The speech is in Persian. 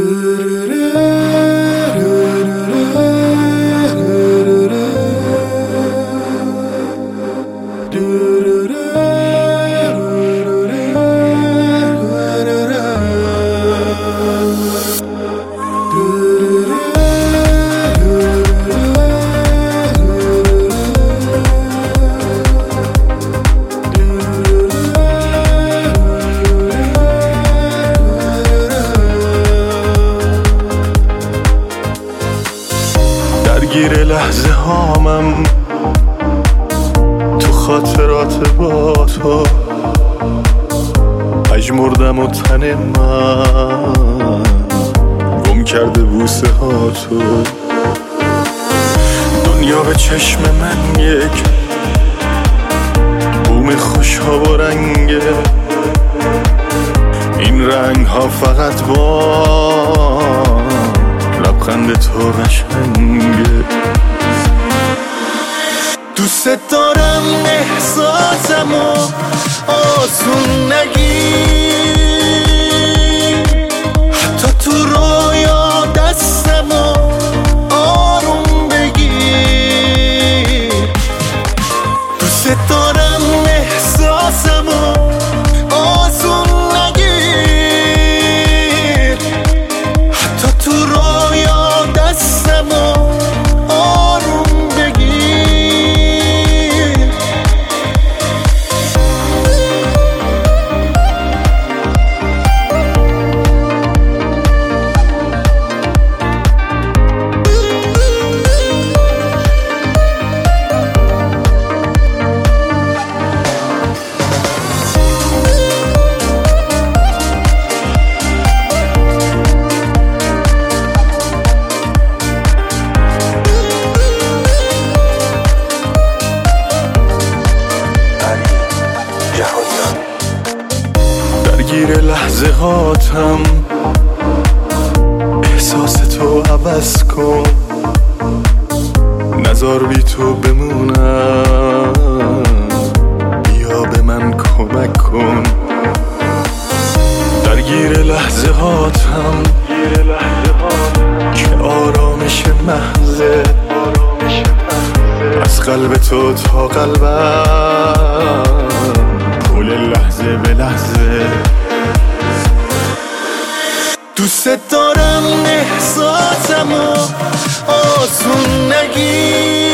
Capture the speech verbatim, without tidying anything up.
درگیر لحظه هامم تو خاطرات با تو، پژمردم و تن من گم کرده بوسه ها تو. دنیا به چشم من یک بوم خوش ها و رنگه، این رنگ ها فقط با لبخند تو قشنگه. دوست دارم احساسمو آسون نگیر، حتی تو رویا دستمو آروم بگیر. دوست دارم احساسمو آسون نگیر، حتی تو رویا دستمو آروم بگیر. درگیر لحظه هاتم، احساس تو عوض کن، نذار بی تو بمونم، بیا به من کمک کن. درگیر لحظه هاتم که آرامش محضه، از قلب تو تا قلبم پول لحظه به لحظه. دوست دارم احساسمو آسون نگیر،